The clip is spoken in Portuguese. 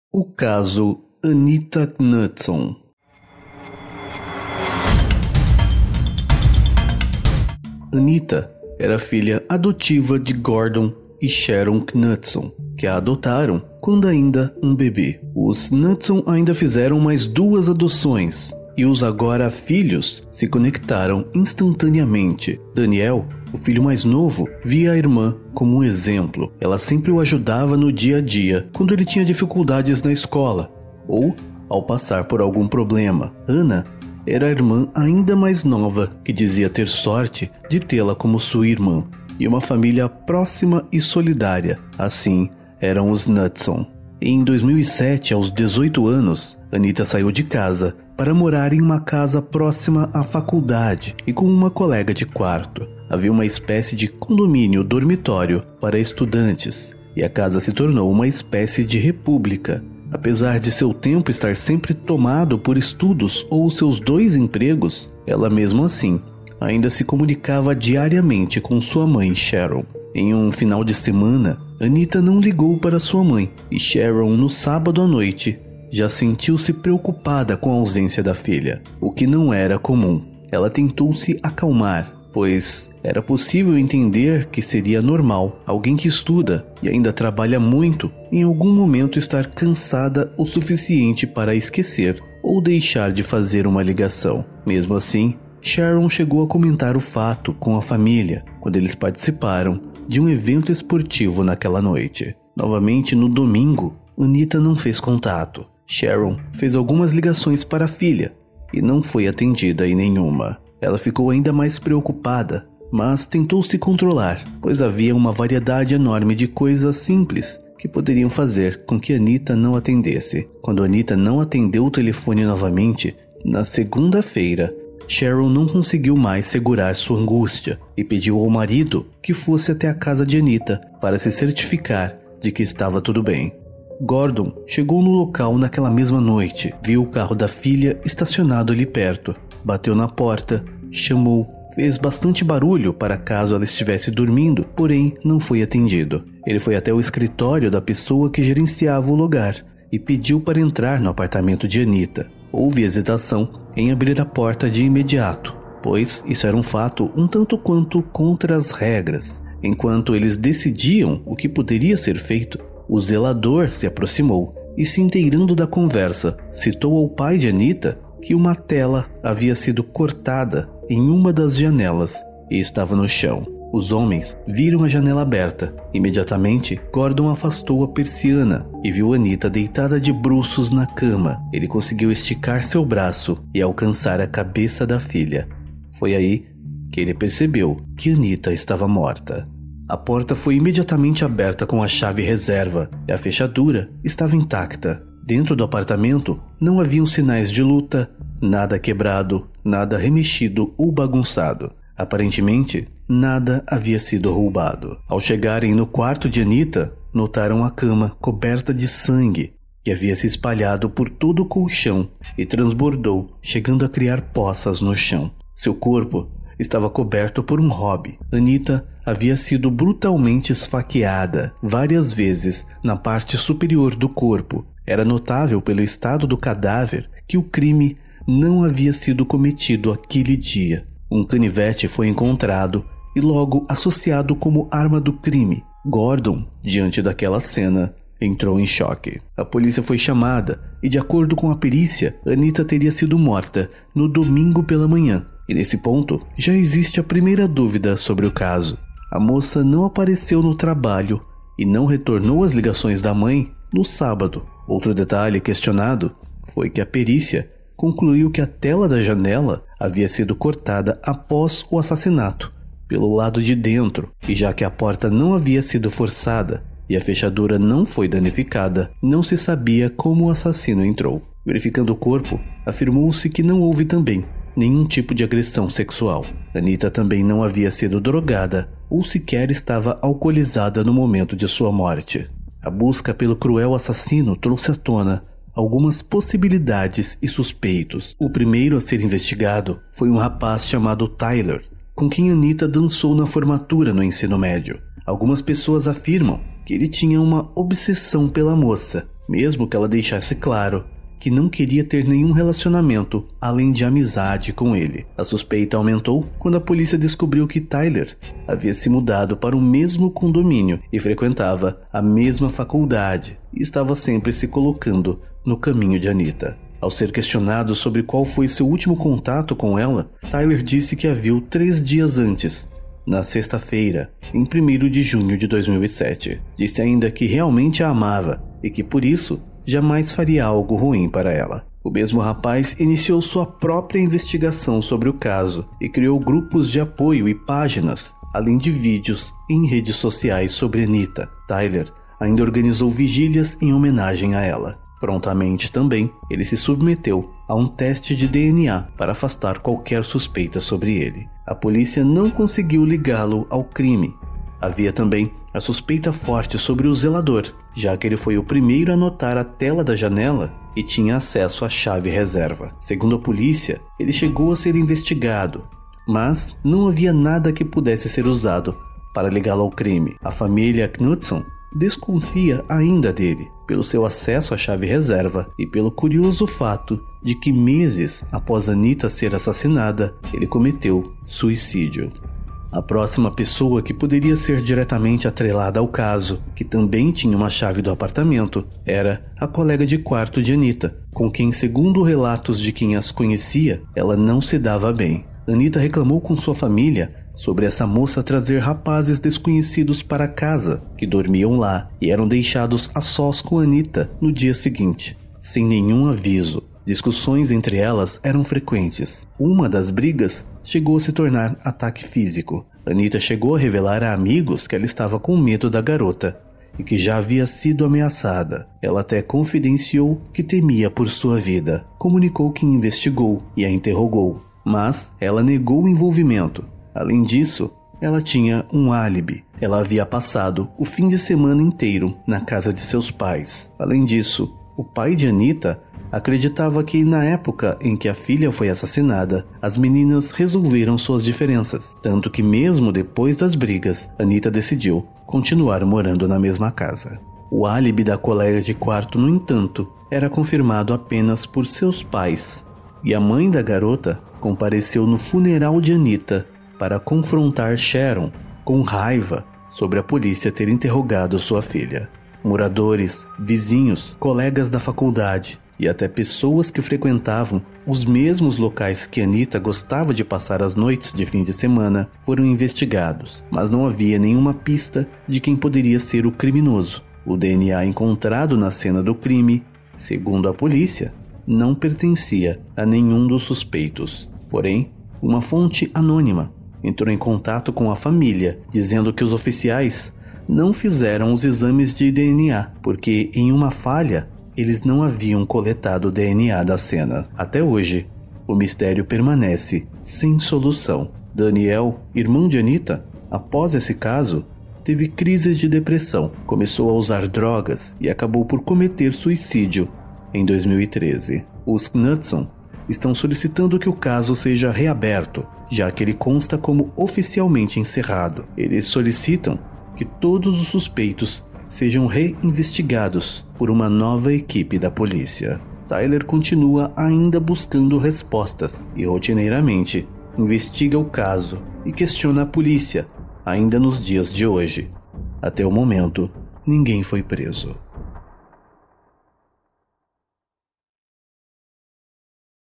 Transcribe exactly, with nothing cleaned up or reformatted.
O caso Anita Knudson. Anita era filha adotiva de Gordon e Sharon Knudson, que a adotaram quando ainda um bebê. Os Knudson ainda fizeram mais duas adoções, e os agora filhos se conectaram instantaneamente. Daniel, o filho mais novo, via a irmã como um exemplo. Ela sempre o ajudava no dia a dia, quando ele tinha dificuldades na escola, ou ao passar por algum problema. Ana era a irmã ainda mais nova, que dizia ter sorte de tê-la como sua irmã, e uma família próxima e solidária. Assim eram os Knudson. Em dois mil e sete, aos dezoito anos, Anita saiu de casa para morar em uma casa próxima à faculdade e com uma colega de quarto. Havia uma espécie de condomínio dormitório para estudantes, e a casa se tornou uma espécie de república. Apesar de seu tempo estar sempre tomado por estudos ou seus dois empregos, ela mesmo assim ainda se comunicava diariamente com sua mãe Sharon. Em um final de semana, Anita não ligou para sua mãe, e Sharon, no sábado à noite, já sentiu-se preocupada com a ausência da filha, o que não era comum. Ela tentou se acalmar, pois era possível entender que seria normal alguém que estuda e ainda trabalha muito em algum momento estar cansada o suficiente para esquecer ou deixar de fazer uma ligação. Mesmo assim, Sharon chegou a comentar o fato com a família quando eles participaram de um evento esportivo naquela noite. Novamente no domingo, Anita não fez contato. Sharon fez algumas ligações para a filha e não foi atendida em nenhuma. Ela ficou ainda mais preocupada, mas tentou se controlar, pois havia uma variedade enorme de coisas simples que poderiam fazer com que Anita não atendesse. Quando Anita não atendeu o telefone novamente, na segunda-feira, Sharon não conseguiu mais segurar sua angústia e pediu ao marido que fosse até a casa de Anita para se certificar de que estava tudo bem. Gordon chegou no local naquela mesma noite, viu o carro da filha estacionado ali perto, bateu na porta, chamou, fez bastante barulho para caso ela estivesse dormindo, porém não foi atendido. Ele foi até o escritório da pessoa que gerenciava o lugar e pediu para entrar no apartamento de Anita. Houve hesitação em abrir a porta de imediato, pois isso era um fato um tanto quanto contra as regras. Enquanto eles decidiam o que poderia ser feito, o zelador se aproximou e, se inteirando da conversa, citou ao pai de Anita que uma tela havia sido cortada em uma das janelas e estava no chão. Os homens viram a janela aberta. Imediatamente, Gordon afastou a persiana e viu Anita deitada de bruços na cama. Ele conseguiu esticar seu braço e alcançar a cabeça da filha. Foi aí que ele percebeu que Anita estava morta. A porta foi imediatamente aberta com a chave reserva e a fechadura estava intacta. Dentro do apartamento não haviam sinais de luta, nada quebrado, nada remexido ou bagunçado. Aparentemente, nada havia sido roubado. Ao chegarem no quarto de Anita, notaram a cama coberta de sangue que havia se espalhado por todo o colchão e transbordou, chegando a criar poças no chão. Seu corpo estava coberto por um hobby. Anita havia sido brutalmente esfaqueada várias vezes na parte superior do corpo. Era notável pelo estado do cadáver que o crime não havia sido cometido aquele dia. Um canivete foi encontrado e logo associado como arma do crime. Gordon, diante daquela cena, entrou em choque. A polícia foi chamada e, de acordo com a perícia, Anita teria sido morta no domingo pela manhã. E nesse ponto, já existe a primeira dúvida sobre o caso. A moça não apareceu no trabalho e não retornou às ligações da mãe no sábado. Outro detalhe questionado foi que a perícia concluiu que a tela da janela havia sido cortada após o assassinato, pelo lado de dentro, e já que a porta não havia sido forçada e a fechadura não foi danificada, não se sabia como o assassino entrou. Verificando o corpo, afirmou-se que não houve também nenhum tipo de agressão sexual. Anita também não havia sido drogada ou sequer estava alcoolizada no momento de sua morte. A busca pelo cruel assassino trouxe à tona algumas possibilidades e suspeitos. O primeiro a ser investigado foi um rapaz chamado Tyler, com quem Anita dançou na formatura no ensino médio. Algumas pessoas afirmam que ele tinha uma obsessão pela moça mesmo que ela deixasse claro que não queria ter nenhum relacionamento além de amizade com ele. A suspeita aumentou quando a polícia descobriu que Tyler havia se mudado para o mesmo condomínio e frequentava a mesma faculdade e estava sempre se colocando no caminho de Anita. Ao ser questionado sobre qual foi seu último contato com ela, Tyler disse que a viu três dias antes, na sexta-feira, em primeiro de junho de dois mil e sete. Disse ainda que realmente a amava e que por isso jamais faria algo ruim para ela. O mesmo rapaz iniciou sua própria investigação sobre o caso e criou grupos de apoio e páginas, além de vídeos em redes sociais sobre Anita. Tyler ainda organizou vigílias em homenagem a ela. Prontamente também, ele se submeteu a um teste de D N A para afastar qualquer suspeita sobre ele. A polícia não conseguiu ligá-lo ao crime. Havia também a suspeita forte sobre o zelador, já que ele foi o primeiro a notar a tela da janela e tinha acesso à chave reserva. Segundo a polícia, ele chegou a ser investigado, mas não havia nada que pudesse ser usado para ligá-lo ao crime. A família Knudsen desconfia ainda dele, pelo seu acesso à chave reserva e pelo curioso fato de que meses após Anita ser assassinada, ele cometeu suicídio. A próxima pessoa que poderia ser diretamente atrelada ao caso, que também tinha uma chave do apartamento, era a colega de quarto de Anita, com quem, segundo relatos de quem as conhecia, ela não se dava bem. Anita reclamou com sua família sobre essa moça trazer rapazes desconhecidos para casa, que dormiam lá e eram deixados a sós com Anita no dia seguinte, sem nenhum aviso. Discussões entre elas eram frequentes. Uma das brigas chegou a se tornar ataque físico. Anita chegou a revelar a amigos que ela estava com medo da garota e que já havia sido ameaçada. Ela até confidenciou que temia por sua vida. Comunicou que investigou e a interrogou, mas ela negou o envolvimento. Além disso, ela tinha um álibi. Ela havia passado o fim de semana inteiro na casa de seus pais. Além disso, o pai de Anita acreditava que na época em que a filha foi assassinada, as meninas resolveram suas diferenças, tanto que mesmo depois das brigas, Anita decidiu continuar morando na mesma casa. O álibi da colega de quarto, no entanto, era confirmado apenas por seus pais, e a mãe da garota compareceu no funeral de Anita para confrontar Sharon com raiva sobre a polícia ter interrogado sua filha. Moradores, vizinhos, colegas da faculdade e até pessoas que frequentavam os mesmos locais que Anita gostava de passar as noites de fim de semana foram investigados, mas não havia nenhuma pista de quem poderia ser o criminoso. O D N A encontrado na cena do crime, segundo a polícia, não pertencia a nenhum dos suspeitos. Porém, uma fonte anônima entrou em contato com a família, dizendo que os oficiais não fizeram os exames de D N A, porque em uma falha eles não haviam coletado o D N A da cena. Até hoje, o mistério permanece sem solução. Daniel, irmão de Anita, após esse caso, teve crises de depressão, começou a usar drogas e acabou por cometer suicídio em dois mil e treze. Os Knudsen estão solicitando que o caso seja reaberto, já que ele consta como oficialmente encerrado. Eles solicitam que todos os suspeitos sejam reinvestigados por uma nova equipe da polícia. Tyler continua ainda buscando respostas e rotineiramente investiga o caso e questiona a polícia ainda nos dias de hoje. Até o momento, ninguém foi preso.